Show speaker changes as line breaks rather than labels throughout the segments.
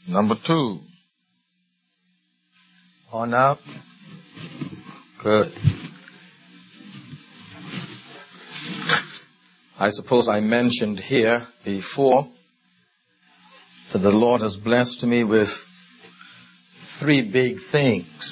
Number 2. On up. Good. I suppose I mentioned here before that the Lord has blessed me with 3 big things.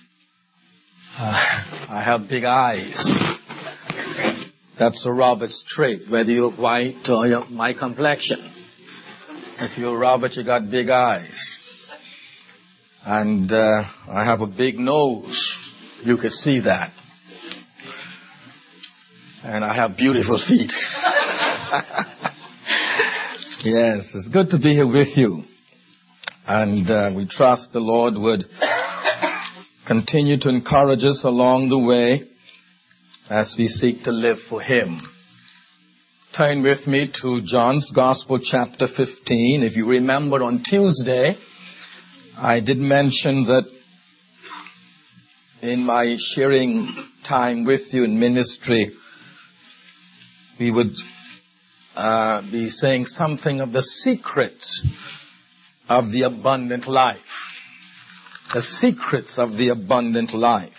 I have big eyes. That's a Robert's trait, whether you're white or my complexion. If you're Robert, you got big eyes. And I have a big nose. You could see that. And I have beautiful feet. Yes, it's good to be here with you. And we trust the Lord would continue to encourage us along the way as we seek to live for Him. Turn with me to John's Gospel, chapter 15. If you remember, on Tuesday, I did mention that in my sharing time with you in ministry, we would be saying something of the secrets of the abundant life. The secrets of the abundant life.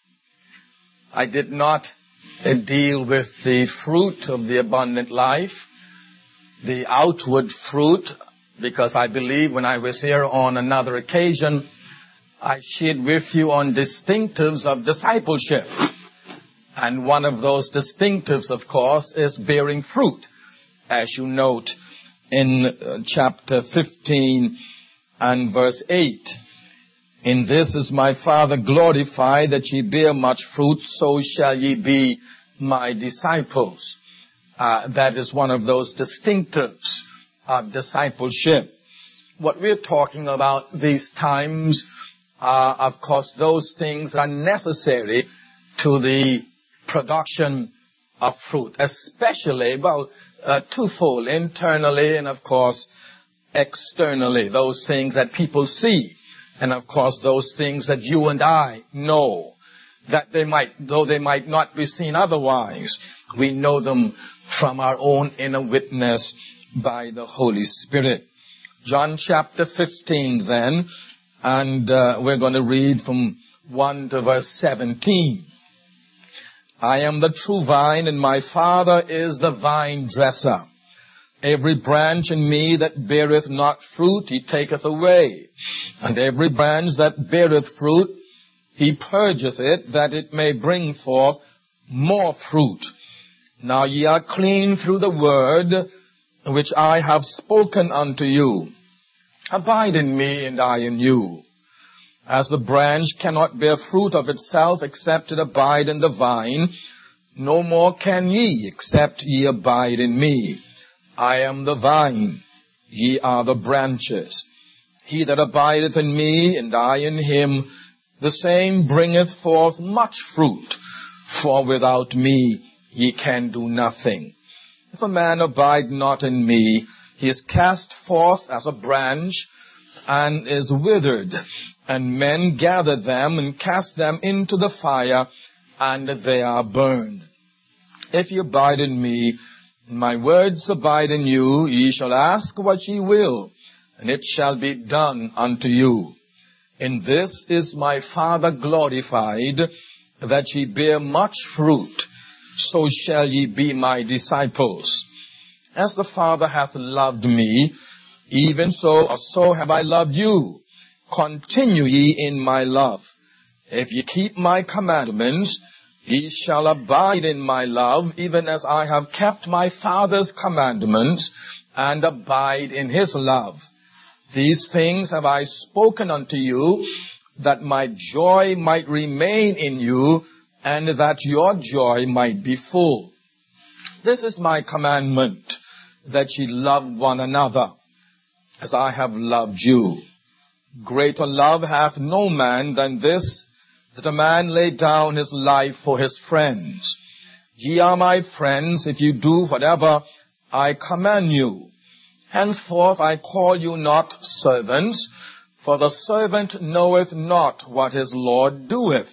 I did not deal with the fruit of the abundant life, the outward fruit, because I believe when I was here on another occasion, I shared with you on distinctives of discipleship. And one of those distinctives, of course, is bearing fruit, as you note in chapter 15 and verse 8. In this is my Father glorified, that ye bear much fruit, so shall ye be my disciples. That is one of those distinctives of discipleship. What we're talking about these times are, of course, those things that are necessary to the production of fruit, especially, twofold, internally and, of course, externally. Those things that people see, and, of course, those things that you and I know, that though they might not be seen otherwise, we know them from our own inner witness by the Holy Spirit. John chapter 15 then, and we're going to read from 1 to verse 17. I am the true vine, and my Father is the vine dresser. Every branch in me that beareth not fruit, He taketh away. And every branch that beareth fruit, He purgeth it, that it may bring forth more fruit. Now ye are clean through the word which I have spoken unto you. Abide in me, and I in you. As the branch cannot bear fruit of itself except it abide in the vine, no more can ye except ye abide in me. I am the vine, ye are the branches. He that abideth in me, and I in him, the same bringeth forth much fruit, for without me ye can do nothing. If a man abide not in me, he is cast forth as a branch, and is withered, and men gather them and cast them into the fire, and they are burned. If ye abide in me, and my words abide in you, ye shall ask what ye will, and it shall be done unto you. In this is my Father glorified, that ye bear much fruit, so shall ye be my disciples. As the Father hath loved me, even so have I loved you. Continue ye in my love. If ye keep my commandments, ye shall abide in my love, even as I have kept my Father's commandments, and abide in his love. These things have I spoken unto you, that my joy might remain in you, and that your joy might be full. This is my commandment, that ye love one another, as I have loved you. Greater love hath no man than this, that a man lay down his life for his friends. Ye are my friends, if you do whatever I command you. Henceforth I call you not servants, for the servant knoweth not what his Lord doeth.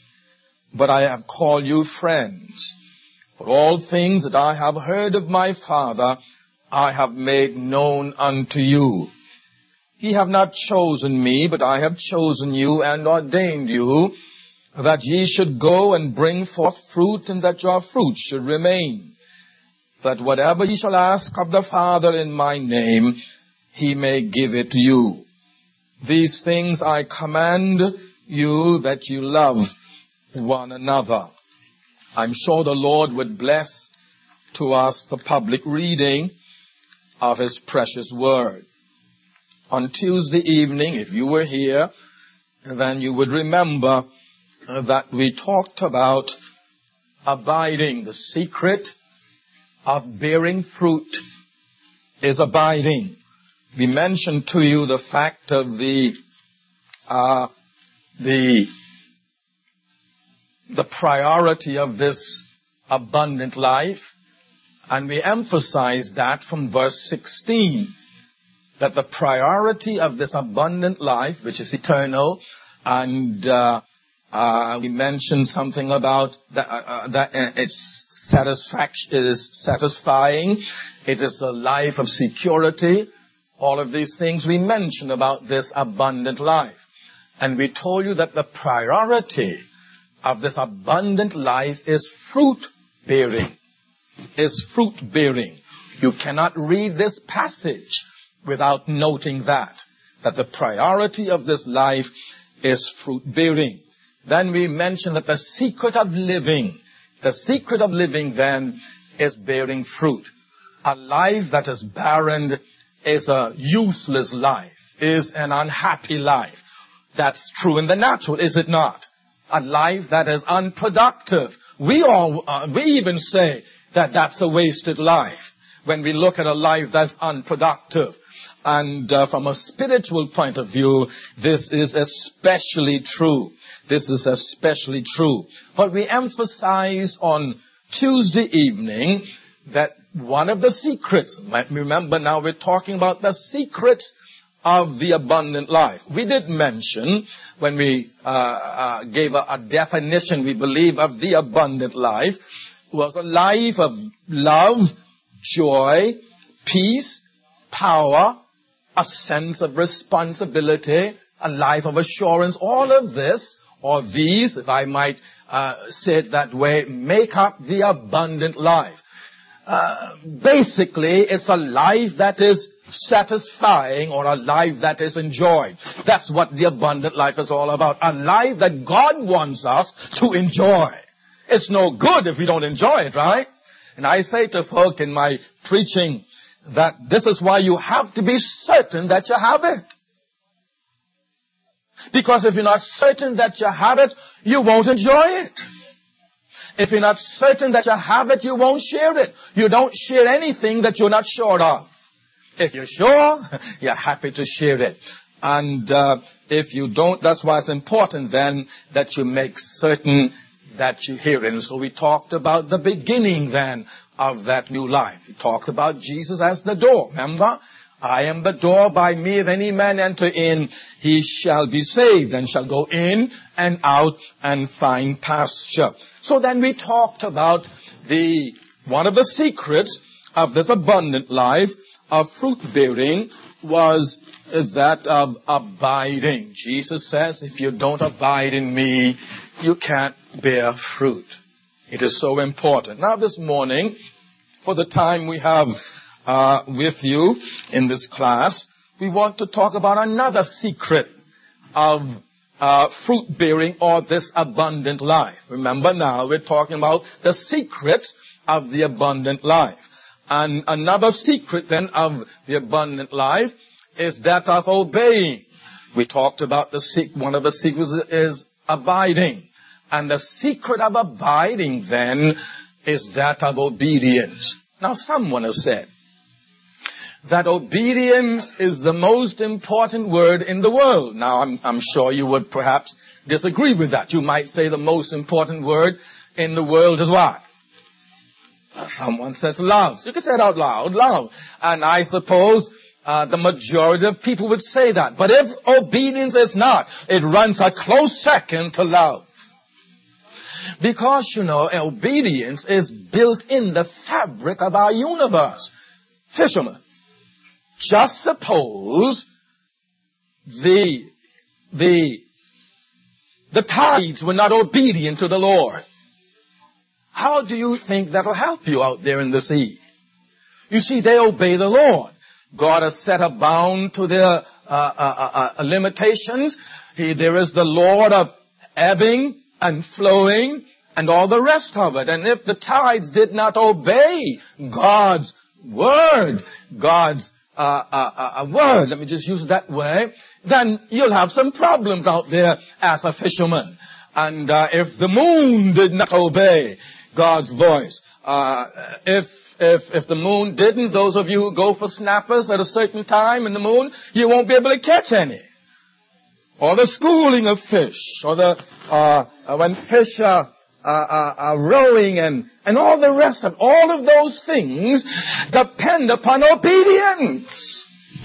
But I have called you friends. For all things that I have heard of my Father, I have made known unto you. Ye have not chosen me, but I have chosen you and ordained you, that ye should go and bring forth fruit, and that your fruit should remain, that whatever ye shall ask of the Father in my name, he may give it to you. These things I command you, that you love one another. I'm sure the Lord would bless to us the public reading of his precious word. On Tuesday evening, if you were here, then you would remember that we talked about abiding. The secret of bearing fruit is abiding. We mentioned to you the fact of the priority of this abundant life, and we emphasized that from verse 16, that the priority of this abundant life, which is eternal, and we mentioned something about that its satisfaction is satisfying. It is a life of security. All of these things we mentioned about this abundant life. And we told you that the priority of this abundant life is fruit bearing. You cannot read this passage without noting that the priority of this life is fruit bearing. Then we mentioned that the secret of living then is bearing fruit. A life that is barren is a useless life, is an unhappy life. That's true in the natural, is it not? A life that is unproductive. We even say that that's a wasted life when we look at a life that's unproductive. And from a spiritual point of view, this is especially true. But we emphasized on Tuesday evening that one of the secrets, remember now we're talking about the secret of the abundant life. We did mention, when we gave a definition, we believe, of the abundant life, was a life of love, joy, peace, power, a sense of responsibility, a life of assurance. All of this, or these, if I might say it that way, make up the abundant life. Basically, it's a life that is satisfying, or a life that is enjoyed. That's what the abundant life is all about. A life that God wants us to enjoy. It's no good if we don't enjoy it, right? And I say to folk in my preaching that this is why you have to be certain that you have it. Because if you're not certain that you have it, you won't enjoy it. If you're not certain that you have it, you won't share it. You don't share anything that you're not sure of. If you're sure, you're happy to share it. And if you don't, that's why it's important then that you make certain that you hear it. And so we talked about the beginning then of that new life. We talked about Jesus as the door. Remember? I am the door. By me, if any man enter in, he shall be saved, and shall go in and out and find pasture. So then we talked about one of the secrets of this abundant life of fruit bearing was that of abiding. Jesus says, if you don't abide in me, you can't bear fruit. It is so important. Now this morning, for the time we have with you in this class, we want to talk about another secret of fruit bearing, or this abundant life. Remember now, we're talking about the secret of the abundant life. And another secret then of the abundant life is that of obeying. We talked about one of the secrets is abiding. And the secret of abiding then is that of obedience. Now someone has said that obedience is the most important word in the world. Now I'm sure you would perhaps disagree with that. You might say the most important word in the world is what? Someone says love. So you can say it out loud, love. And I suppose the majority of people would say that. But if obedience is not, it runs a close second to love. Because, obedience is built in the fabric of our universe. Fishermen, just suppose the tides were not obedient to the Lord. How do you think that will help you out there in the sea? You see, they obey the Lord. God has set a bound to their limitations. There is the Lord of ebbing and flowing and all the rest of it. And if the tides did not obey God's word, God's word, let me just use that way, then you'll have some problems out there as a fisherman. And if the moon did not obey God's voice, if the moon didn't, those of you who go for snappers at a certain time in the moon, you won't be able to catch any. Or the schooling of fish, or when fish are rowing and all the rest of all of those things depend upon obedience.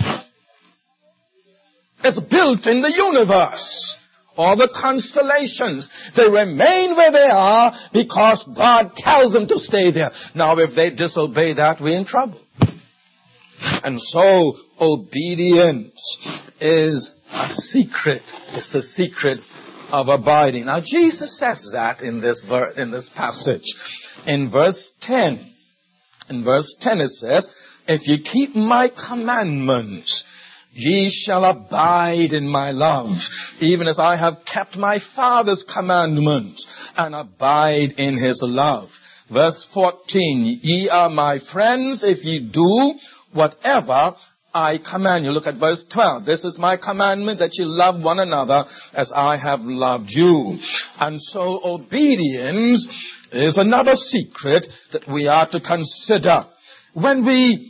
It's built in the universe. All the constellations, they remain where they are because God tells them to stay there. Now, if they disobey that, we're in trouble. And so, obedience is a secret. It's the secret of abiding. Now, Jesus says that in this passage. In verse 10. In verse 10 it says, if you keep my commandments, ye shall abide in my love, even as I have kept my Father's commandments and abide in his love. Verse 14, ye are my friends if ye do whatever I command you. Look at verse 12. This is my commandment, that you love one another as I have loved you. And so obedience is another secret that we are to consider. When we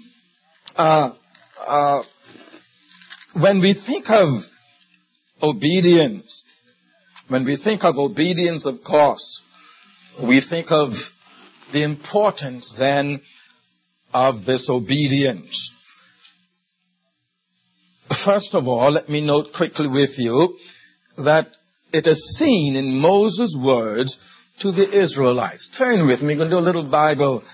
think of obedience, of course, we think of the importance then of this obedience. First of all, let me note quickly with you that it is seen in Moses' words to the Israelites. Turn with me. We're going to do a little Bible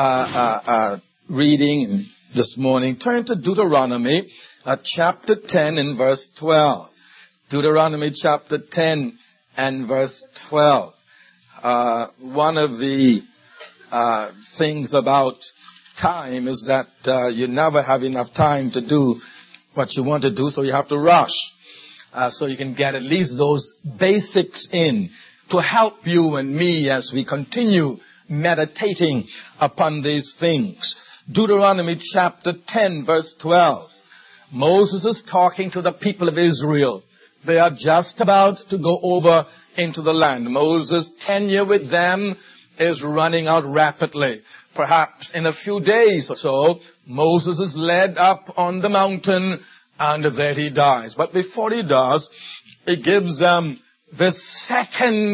reading this morning. Turn to Deuteronomy chapter 10 and verse 12. Deuteronomy chapter 10 and verse 12. One of the things about time is that you never have enough time to do what you want to do, so you have to rush. So you can get at least those basics in to help you and me as we continue meditating upon these things. Deuteronomy chapter 10 verse 12. Moses is talking to the people of Israel. They are just about to go over into the land. Moses' tenure with them is running out rapidly. Perhaps in a few days or so, Moses is led up on the mountain and there he dies. But before he does, he gives them the second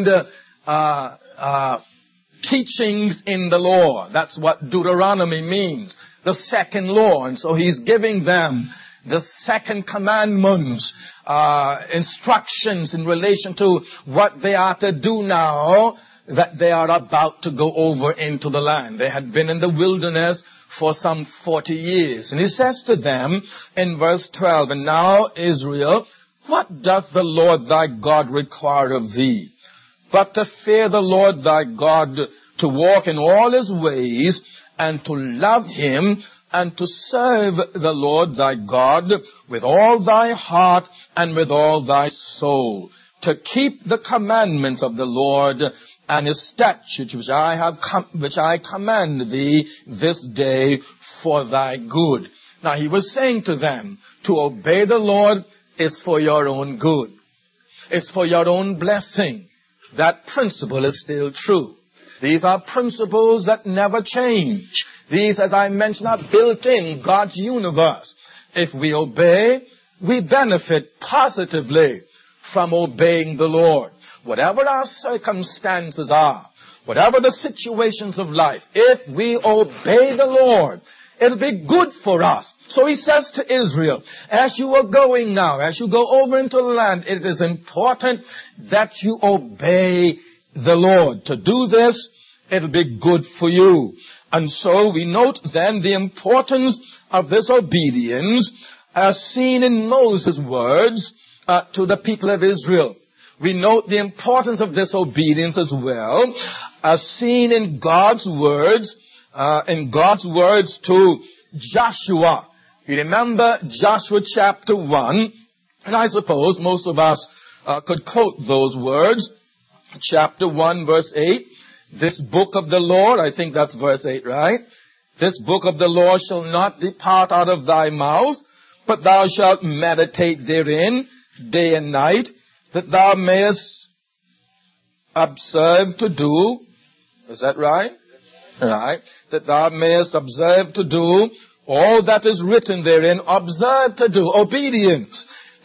teachings in the law. That's what Deuteronomy means, the second law. And so he's giving them the second commandments, instructions in relation to what they are to do now that they are about to go over into the land. They had been in the wilderness for some 40 years. And he says to them in verse 12, and now, Israel, what doth the Lord thy God require of thee? But to fear the Lord thy God, to walk in all his ways, and to love him, and to serve the Lord thy God with all thy heart and with all thy soul, to keep the commandments of the Lord and his statutes which I command thee this day for thy good. Now he was saying to them, to obey the Lord is for your own good. It's for your own blessing. That principle is still true. These are principles that never change. These, as I mentioned, are built in God's universe. If we obey, we benefit positively from obeying the Lord. Whatever our circumstances are, whatever the situations of life, if we obey the Lord, it'll be good for us. So he says to Israel, as you are going now, as you go over into the land, it is important that you obey the Lord. To do this, it'll be good for you. And so we note then the importance of this obedience as seen in Moses' words to the people of Israel. We note the importance of this obedience as well, as seen in God's words to Joshua. You remember Joshua chapter 1, and I suppose most of us could quote those words. Chapter 1, verse 8. This book of the Lord, I think that's verse 8, right? This book of the Lord shall not depart out of thy mouth, but thou shalt meditate therein day and night, that thou mayest observe to do. Is that right? Right. That thou mayest observe to do all that is written therein. Observe to do. Obedience.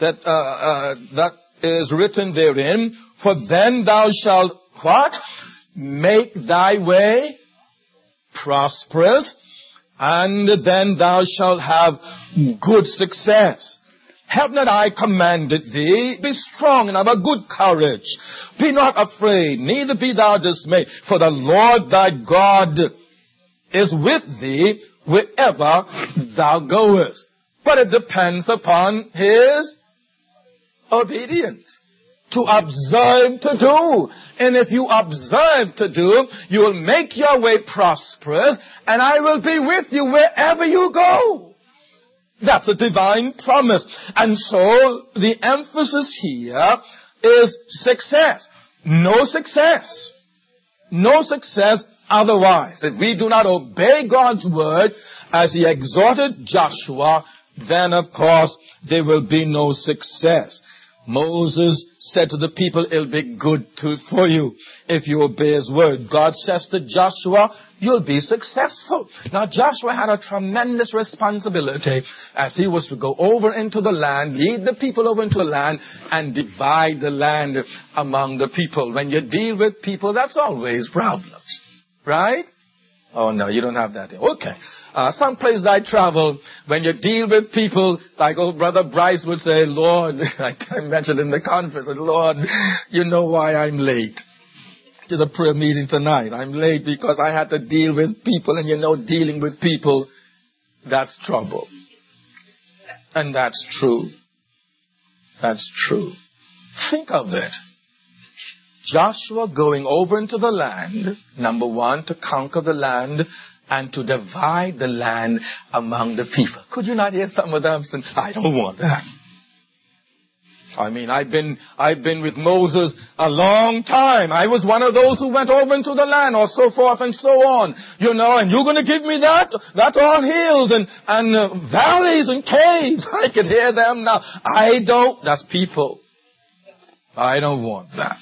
That is written therein. For then thou shalt, what? Make thy way prosperous, and then thou shalt have good success. Have not I commanded thee? Be strong and have a good courage. Be not afraid, neither be thou dismayed. For the Lord thy God is with thee wherever thou goest. But it depends upon his obedience. To observe to do. And if you observe to do, you will make your way prosperous, and I will be with you wherever you go. That's a divine promise. And so the emphasis here is success. No success. No success otherwise. If we do not obey God's word as he exhorted Joshua, then of course there will be no success. Moses said to the people, it'll be good for you if you obey his word. God says to Joshua, you'll be successful. Now Joshua had a tremendous responsibility as he was to go over into the land, lead the people over into the land, and divide the land among the people. When you deal with people, that's always problems. Right? Oh no, you don't have that here. Okay. Some places I travel, when you deal with people, like old Brother Bryce would say, Lord, I mentioned in the conference, Lord, you know why I'm late to the prayer meeting tonight. I'm late because I had to deal with people, and you know, dealing with people, that's trouble. And that's true. That's true. Think of it. Joshua going over into the land, number one, to conquer the land, and to divide the land among the people. Could you not hear some of them saying, I don't want that. I mean, I've been with Moses a long time. I was one of those who went over into the land, or so forth and so on. You know, and you're going to give me that? That's all hills and valleys and caves. I could hear them now. That's people. I don't want that.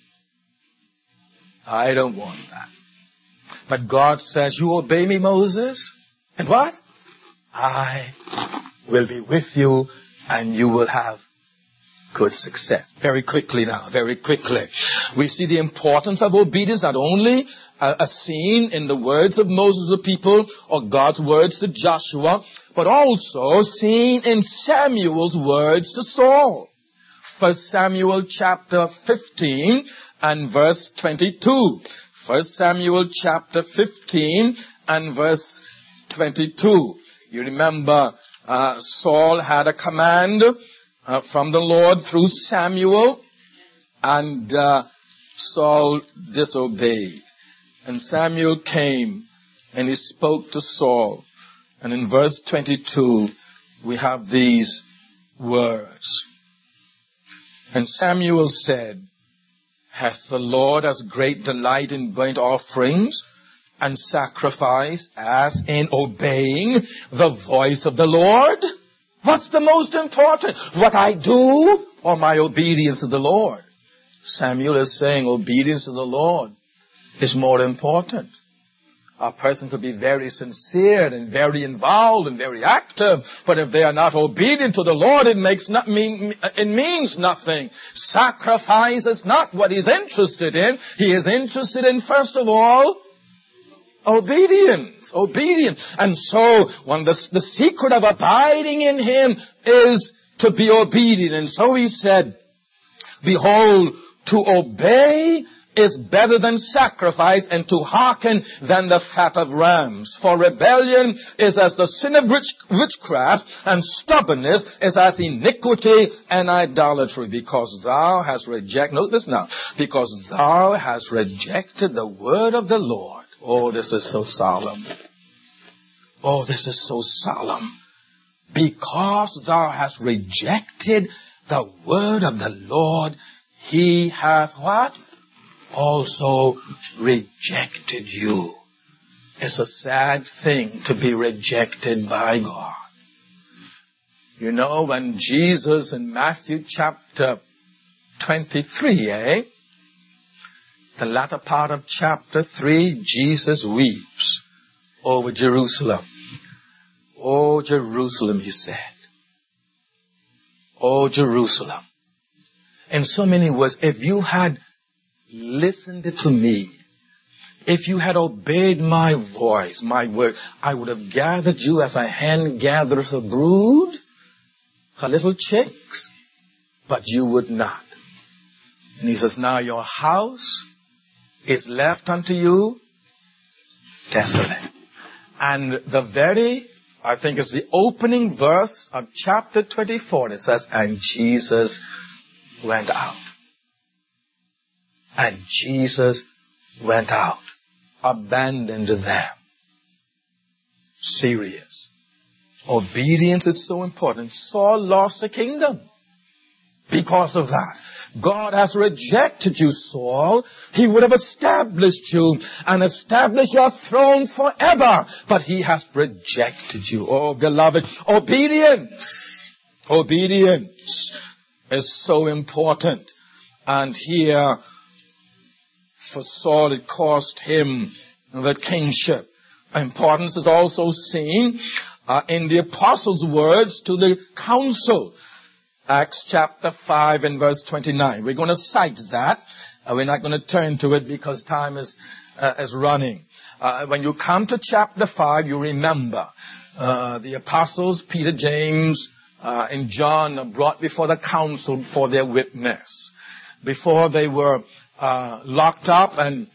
I don't want that. But God says, you obey me, Moses, and what? I will be with you, and you will have good success. Very quickly now, very quickly. We see the importance of obedience, not only seen in the words of Moses, the people, or God's words to Joshua, but also seen in Samuel's words to Saul. 1 Samuel chapter 15 and verse 22. 1 Samuel chapter 15 and verse 22. You remember Saul had a command from the Lord through Samuel, and Saul disobeyed. And Samuel came and he spoke to Saul. And in verse 22 we have these words. And Samuel said, hath the Lord as great delight in burnt offerings and sacrifice as in obeying the voice of the Lord? What's the most important? What I do or my obedience to the Lord? Samuel is saying obedience to the Lord is more important. A person could be very sincere and very involved and very active, but if they are not obedient to the Lord, it means nothing. Sacrifice is not what he's interested in. He is interested in, first of all, obedience. Obedience. And so, the secret of abiding in him is to be obedient. And so he said, behold, to obey is better than sacrifice, and to hearken than the fat of rams. For rebellion is as the sin of witchcraft, and stubbornness is as iniquity and idolatry. Because thou hast rejected, note this now, because thou hast rejected the word of the Lord. Oh, this is so solemn. Oh, this is so solemn. Because thou hast rejected the word of the Lord, he hath what? Also rejected you. It's a sad thing to be rejected by God. You know, when Jesus in Matthew chapter 23, the latter part of chapter 3, Jesus weeps over Jerusalem. Oh, Jerusalem, he said. Oh, Jerusalem. In so many words, if you had listened to me, if you had obeyed my voice, my word, I would have gathered you as a hen gathereth a brood, her little chicks, but you would not. And he says, now your house is left unto you desolate. And the very, I think it's the opening verse of chapter 24. It says, and Jesus went out. And Jesus went out. Abandoned them. Serious. Obedience is so important. Saul lost the kingdom because of that. God has rejected you, Saul. He would have established you and established your throne forever. But he has rejected you. Oh, beloved, obedience. Obedience is so important. And here, for Saul, it cost him the kingship. Importance is also seen in the apostles' words to the council. Acts chapter 5 and verse 29. We're going to cite that. We're not going to turn to it because time is running. When you come to chapter 5, you remember the apostles, Peter, James, and John, are brought before the council for their witness. Before they were locked up, and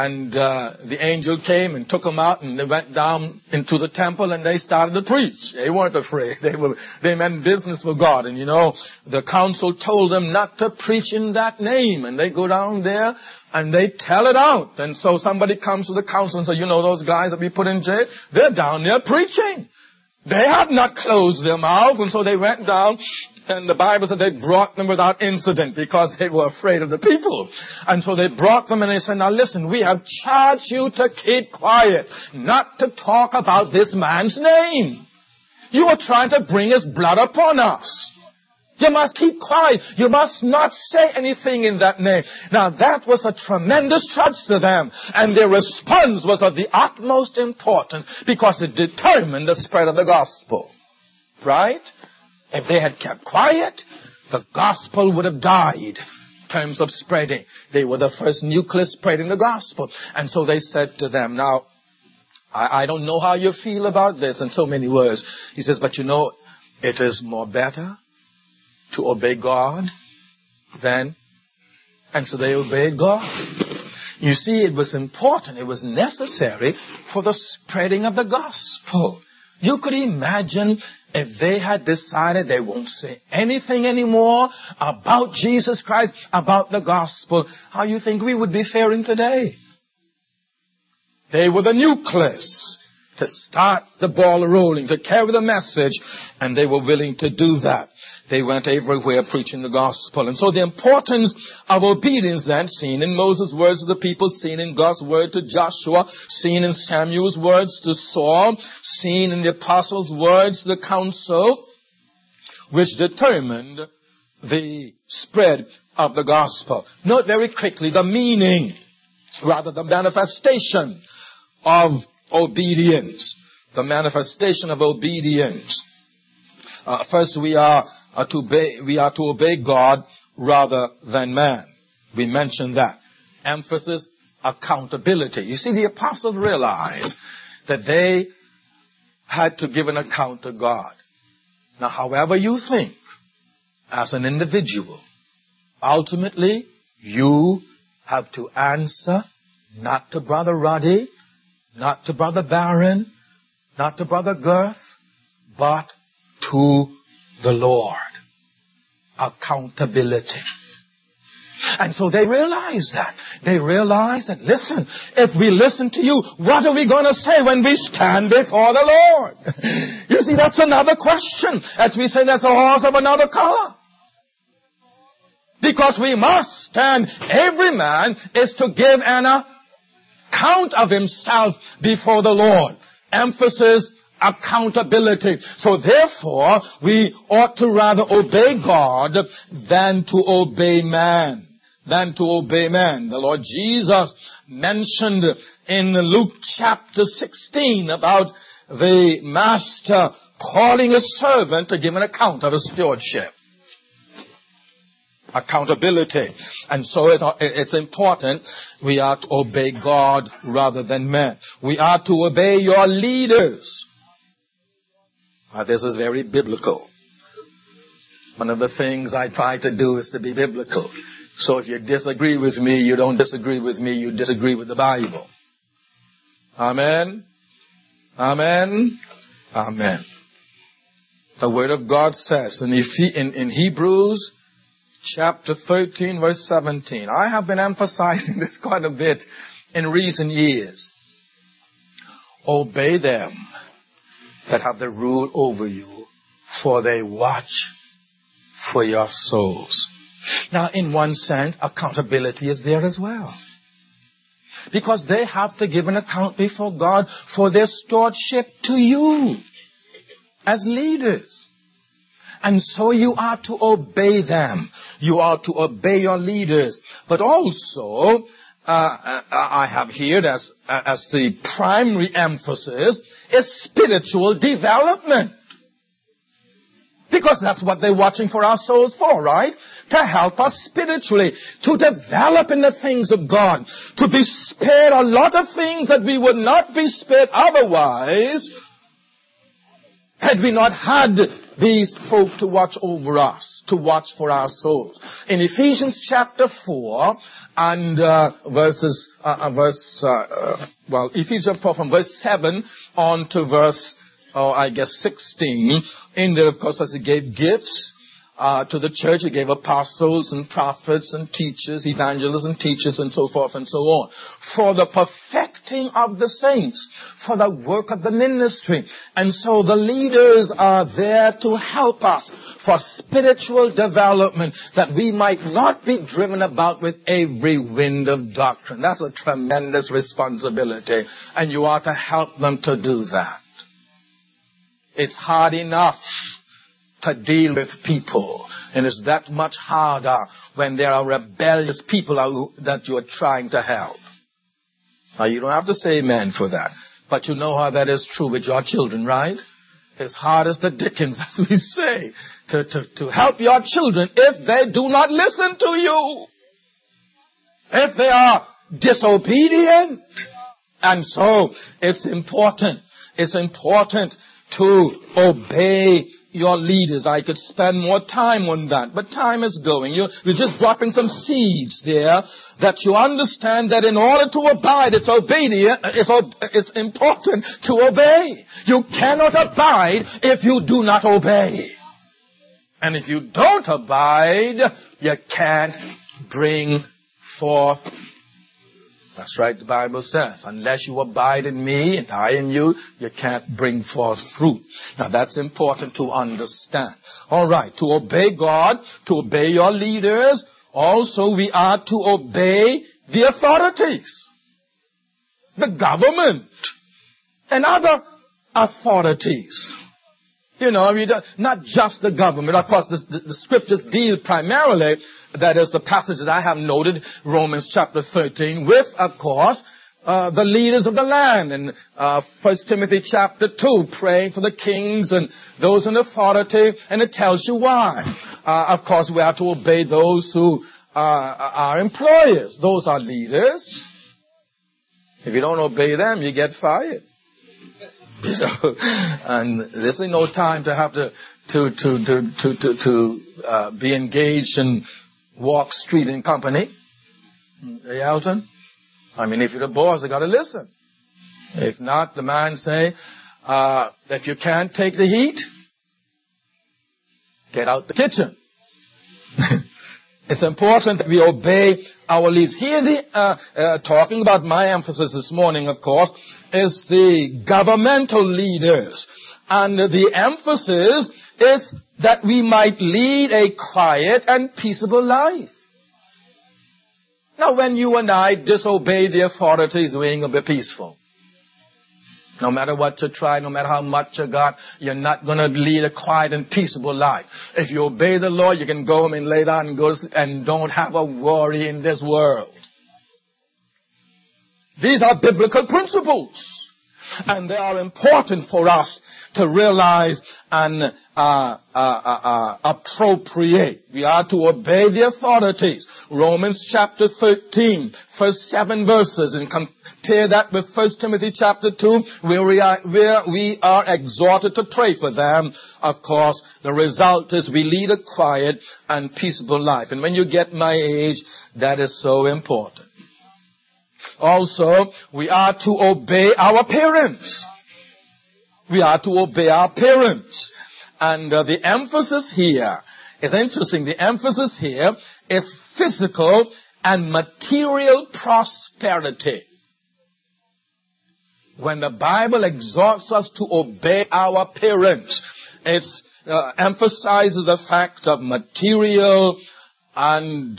the angel came and took them out, and they went down into the temple and they started to preach. They weren't afraid. They meant business for God. And you know, the council told them not to preach in that name. And they go down there and they tell it out. And so somebody comes to the council and says, you know those guys that we put in jail? They're down there preaching. They have not closed their mouth. And so they went down. And the Bible said they brought them without incident because they were afraid of the people. And so they brought them and they said, now listen, we have charged you to keep quiet, not to talk about this man's name. You are trying to bring his blood upon us. You must keep quiet. You must not say anything in that name. Now that was a tremendous charge to them. And their response was of the utmost importance because it determined the spread of the gospel. Right? If they had kept quiet, the gospel would have died in terms of spreading. They were the first nucleus spreading the gospel. And so they said to them, now, I don't know how you feel about this in so many words. He says, but you know, it is more better to obey God than... And so they obeyed God. You see, it was important, it was necessary for the spreading of the gospel. You could imagine if they had decided they won't say anything anymore about Jesus Christ, about the gospel, how you think we would be faring today? They were the nucleus to start the ball rolling, to carry the message, and they were willing to do that. They went everywhere preaching the gospel. And so the importance of obedience then, seen in Moses' words to the people, seen in God's word to Joshua, seen in Samuel's words to Saul, seen in the apostles' words to the council, which determined the spread of the gospel. Note very quickly the meaning, rather the manifestation of obedience. The manifestation of obedience. First, we are to obey God rather than man. We mentioned that. Emphasis, accountability. You see, the apostles realized that they had to give an account to God. Now, however you think, as an individual, ultimately, you have to answer not to Brother Ruddy, not to Brother Barron, not to Brother Girth, but to the Lord. Accountability. And so they realize that. They realize that, listen, if we listen to you, what are we going to say when we stand before the Lord? You see, that's another question. As we say, that's a horse of another color. Because we must stand, every man is to give an account of himself before the Lord. Emphasis, accountability. So therefore, we ought to rather obey God than to obey man. The Lord Jesus mentioned in Luke chapter 16 about the master calling a servant to give an account of his stewardship. Accountability. And so it's important we are to obey God rather than men. We are to obey your leaders. This is very biblical. One of the things I try to do is to be biblical. So if you disagree with me, you don't disagree with me, you disagree with the Bible. Amen? Amen? Amen. The Word of God says in Hebrews chapter 13, verse 17. I have been emphasizing this quite a bit in recent years. Obey them that have the rule over you, for they watch for your souls. Now, in one sense, accountability is there as well. Because they have to give an account before God for their stewardship to you as leaders. And so you are to obey them. You are to obey your leaders. But also, I have here as the primary emphasis is spiritual development. Because that's what they're watching for our souls for, right? To help us spiritually, to develop in the things of God, to be spared a lot of things that we would not be spared otherwise had we not had these folk to watch over us, to watch for our souls. In Ephesians chapter 4 and Ephesians 4 from verse 7 on to verse 16. In there, of course, as he gave gifts to the church, he gave apostles and prophets and teachers, evangelists and teachers and so forth and so on. For the perfecting of the saints, for the work of the ministry. And so the leaders are there to help us for spiritual development, that we might not be driven about with every wind of doctrine. That's a tremendous responsibility, and you are to help them to do that. It's hard enough to deal with people, and it's that much harder when there are rebellious people that you're trying to help. Now, you don't have to say amen for that, but you know how that is true with your children, right? It's hard as the dickens, as we say, to help your children if they do not listen to you, if they are disobedient. And so it's important to obey your leaders. I could spend more time on that, but time is going. We're just dropping some seeds there that you understand that in order to abide, it's important to obey. You cannot abide if you do not obey. And if you don't abide, you can't bring forth. That's right, the Bible says, unless you abide in me and I in you, you can't bring forth fruit. Now that's important to understand. All right, to obey God, to obey your leaders, also we are to obey the authorities, the government, and other authorities. You know, not just the government. Of course, the scriptures deal primarily, that is the passage that I have noted, Romans chapter 13, with, of course, the leaders of the land. And 1 Timothy chapter 2, praying for the kings and those in authority, and it tells you why. Of course, we are to obey those who are employers. Those are leaders. If you don't obey them, you get fired. And this is no time to have to be engaged in walk street in company. Hey, Elton? I mean, if you're the boss, you got to listen. If not, the man say, if you can't take the heat, get out the kitchen. It's important that we obey our leaders. Here, talking about my emphasis this morning, of course, is the governmental leaders. And the emphasis is that we might lead a quiet and peaceable life. Now, when you and I disobey the authorities, we ain't going to be peaceful. No matter what you try, no matter how much you got, you're not going to lead a quiet and peaceable life. If you obey the Lord, you can go home and lay down and go to sleep and don't have a worry in this world. These are biblical principles. And they are important for us to realize and appropriate. We are to obey the authorities. Romans chapter 13, first 7 verses, and compare that with 1 Timothy chapter 2, where we are exhorted to pray for them. Of course, the result is we lead a quiet and peaceable life. And when you get my age, that is so important. Also, we are to obey our parents. We are to obey our parents. And the emphasis here is interesting. The emphasis here is physical and material prosperity. When the Bible exhorts us to obey our parents, it emphasizes the fact of material and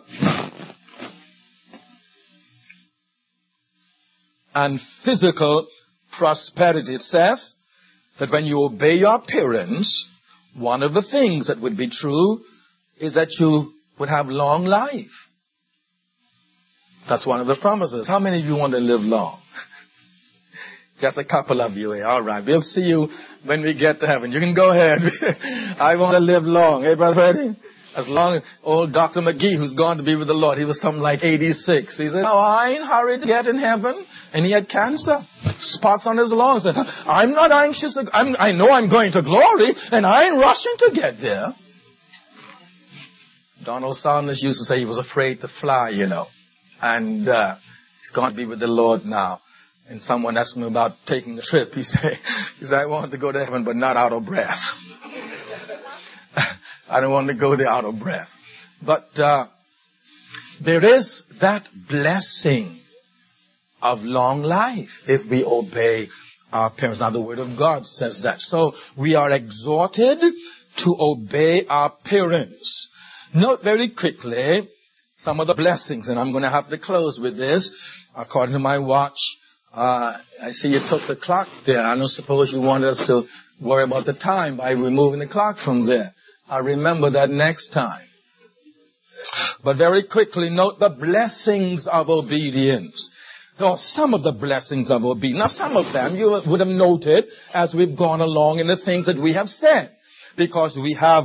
physical prosperity. It says that when you obey your parents, one of the things that would be true is that you would have long life. That's one of the promises. How many of you want to live long? Just a couple of you. All right. We'll see you when we get to heaven. You can go ahead. I want to live long. Hey, Brother Freddie? As long as old Dr. McGee, who's gone to be with the Lord, he was something like 86. He said, "Oh, I ain't hurried to get in heaven." And he had cancer, spots on his lungs. I'm not anxious. I know I'm going to glory, and I ain't rushing to get there. Donald Saunders used to say he was afraid to fly, And he's going to be with the Lord now. And someone asked him about taking a trip. He said, I want to go to heaven, but not out of breath. I don't want to go there out of breath. But there is that blessing of long life if we obey our parents. Now, the Word of God says that. So we are exhorted to obey our parents. Note very quickly some of the blessings, and I'm going to have to close with this. According to my watch, I see you took the clock there. I don't suppose you wanted us to worry about the time by removing the clock from there. I'll remember that next time. But very quickly, note the blessings of obedience. Or some of the blessings of obedience. Now, some of them you would have noted as we've gone along in the things that we have said. Because we have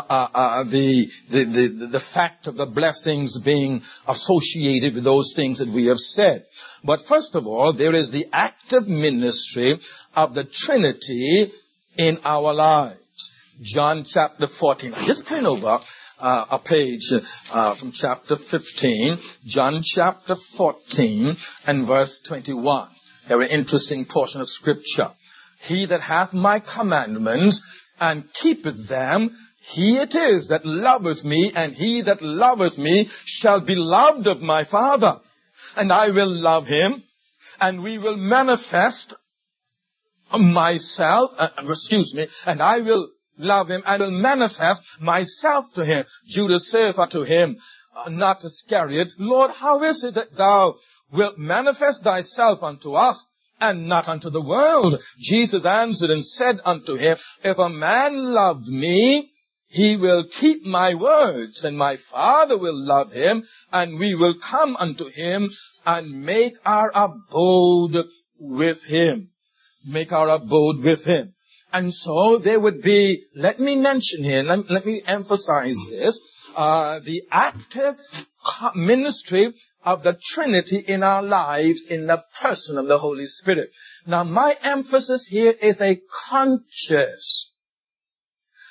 the fact of the blessings being associated with those things that we have said. But first of all, there is the active ministry of the Trinity in our lives. John chapter 14. Just turn over a page from chapter 15. John chapter 14 and verse 21. Very interesting portion of Scripture. He that hath my commandments and keepeth them, he it is that loveth me, and he that loveth me shall be loved of my Father. And I will love him, and we will manifest myself, and I will love him, and will manifest myself to him. Judas saith unto him, not Iscariot, Lord, how is it that thou wilt manifest thyself unto us, and not unto the world? Jesus answered and said unto him, if a man love me, he will keep my words, and my Father will love him, and we will come unto him and make our abode with him. Make our abode with him. And so there would be, let me mention here, let me emphasize this, the active ministry of the Trinity in our lives in the person of the Holy Spirit. Now, my emphasis here is a conscious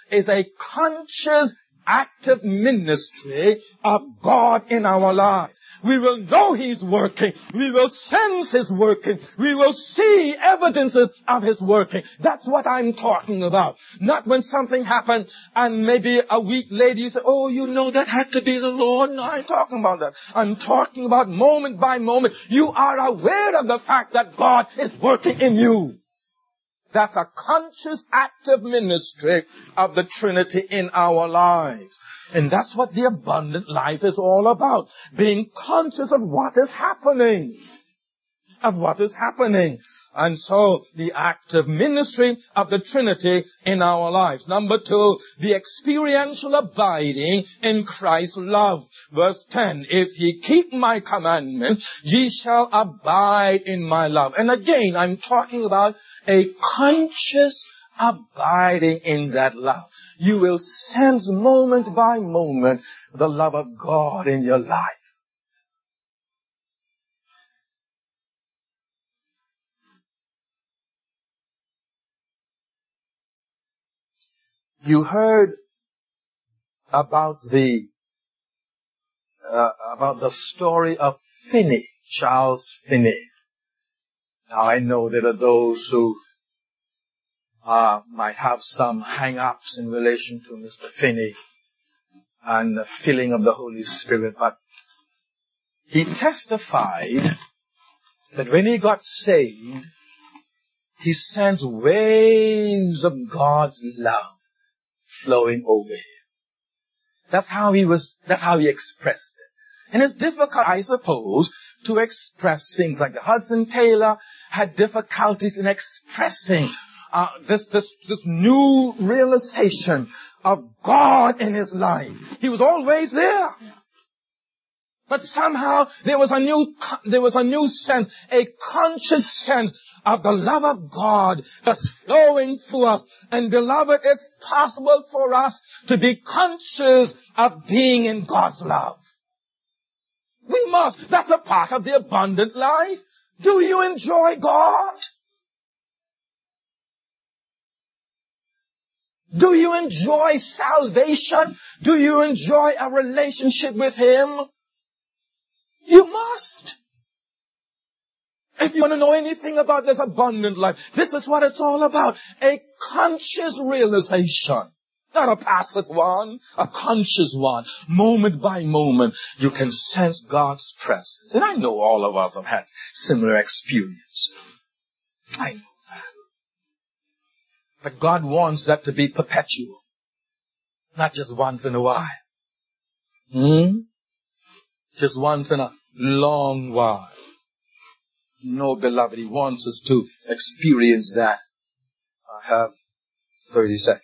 active ministry of God in our lives. We will know He's working. We will sense His working. We will see evidences of His working. That's what I'm talking about. Not when something happened and maybe a week later you say, oh, you know that had to be the Lord. No, I ain't talking about that. I'm talking about moment by moment. You are aware of the fact that God is working in you. That's a conscious, active ministry of the Trinity in our lives. And that's what the abundant life is all about. Being conscious of what is happening. Of what is happening. And so, the active ministry of the Trinity in our lives. Number 2, the experiential abiding in Christ's love. Verse 10, if ye keep my commandments, ye shall abide in my love. And again, I'm talking about a conscious abiding in that love. You will sense moment by moment the love of God in your life. You heard about the story of Finney, Charles Finney. Now I know there are those who might have some hang-ups in relation to Mr. Finney and the filling of the Holy Spirit, but he testified that when he got saved, he sensed waves of God's love flowing over him. That's how he expressed it. And it's difficult, I suppose, to express things like that. Hudson Taylor had difficulties in expressing this new realization of God in his life. He was always there. But somehow there was a new sense, a conscious sense of the love of God that's flowing through us. And beloved, it's possible for us to be conscious of being in God's love. We must. That's a part of the abundant life. Do you enjoy God? Do you enjoy salvation? Do you enjoy a relationship with Him? You must. If you want to know anything about this abundant life, this is what it's all about. A conscious realization. Not a passive one, a conscious one. Moment by moment, you can sense God's presence. And I know all of us have had similar experience. I know that. But God wants that to be perpetual. Not just once in a while. Just once in a long while. No, beloved, He wants us to experience that. I have 30 seconds.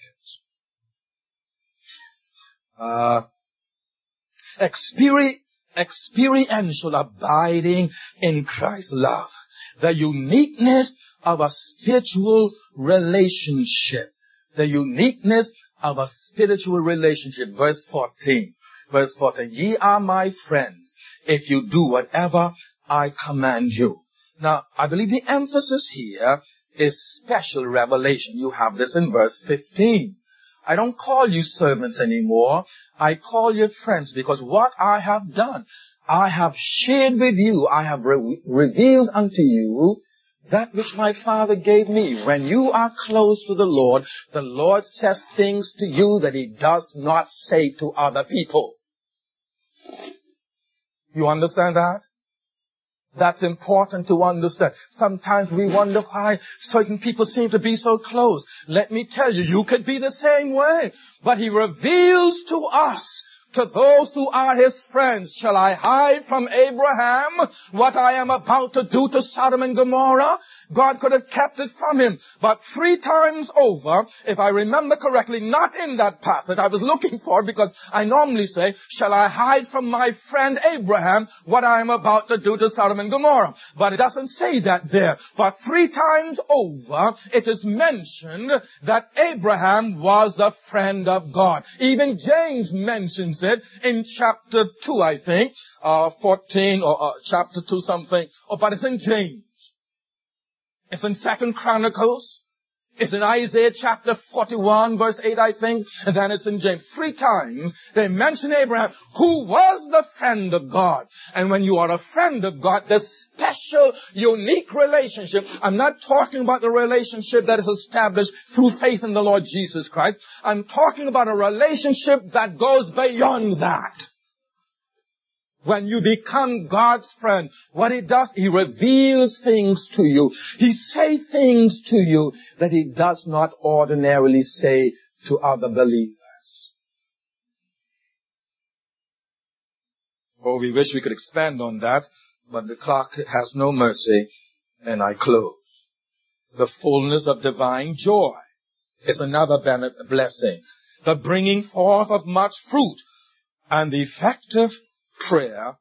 Experiential abiding in Christ's love. The uniqueness of a spiritual relationship. The uniqueness of a spiritual relationship. Verse 14. Verse 14. Ye are my friends if you do whatever I command you. Now, I believe the emphasis here is special revelation. You have this in verse 15. I don't call you servants anymore. I call you friends, because what I have done, I have shared with you, I have revealed unto you that which my Father gave me. When you are close to the Lord says things to you that He does not say to other people. You understand that? That's important to understand. Sometimes we wonder why certain people seem to be so close. Let me tell you, you could be the same way. But He reveals to us, to those who are His friends, shall I hide from Abraham what I am about to do to Sodom and Gomorrah? God could have kept it from him. But 3 times over, if I remember correctly, not in that passage I was looking for, because I normally say, shall I hide from my friend Abraham what I am about to do to Sodom and Gomorrah? But it doesn't say that there. But 3 times over, it is mentioned that Abraham was the friend of God. Even James mentions it in chapter 2, I think, 14 or chapter 2 something. Oh, but it's in James. It's in 2 Chronicles. It's in Isaiah chapter 41, verse 8, I think. And then it's in James. 3 times they mention Abraham, who was the friend of God. And when you are a friend of God, the special, unique relationship, I'm not talking about the relationship that is established through faith in the Lord Jesus Christ. I'm talking about a relationship that goes beyond that. When you become God's friend, what He does, He reveals things to you. He says things to you that He does not ordinarily say to other believers. Oh, we wish we could expand on that, but the clock has no mercy, and I close. The fullness of divine joy is another blessing. The bringing forth of much fruit and the effective prayer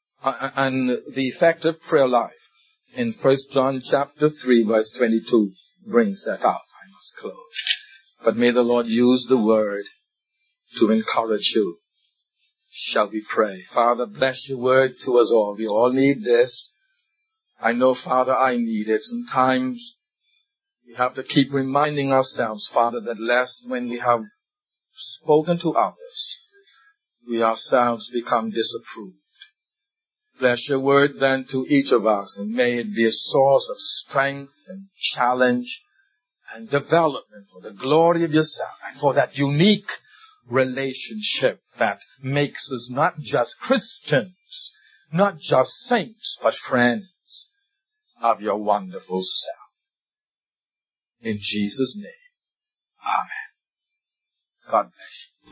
life in 1 John chapter 3 verse 22 brings that out. I must close. But may the Lord use the word to encourage you. Shall we pray? Father, bless your word to us all. We all need this. I know, Father, I need it. Sometimes we have to keep reminding ourselves, Father, that lest when we have spoken to others, we ourselves become disapproved. Bless your word then to each of us, and may it be a source of strength and challenge and development for the glory of yourself and for that unique relationship that makes us not just Christians, not just saints, but friends of your wonderful self. In Jesus' name, amen. God bless you.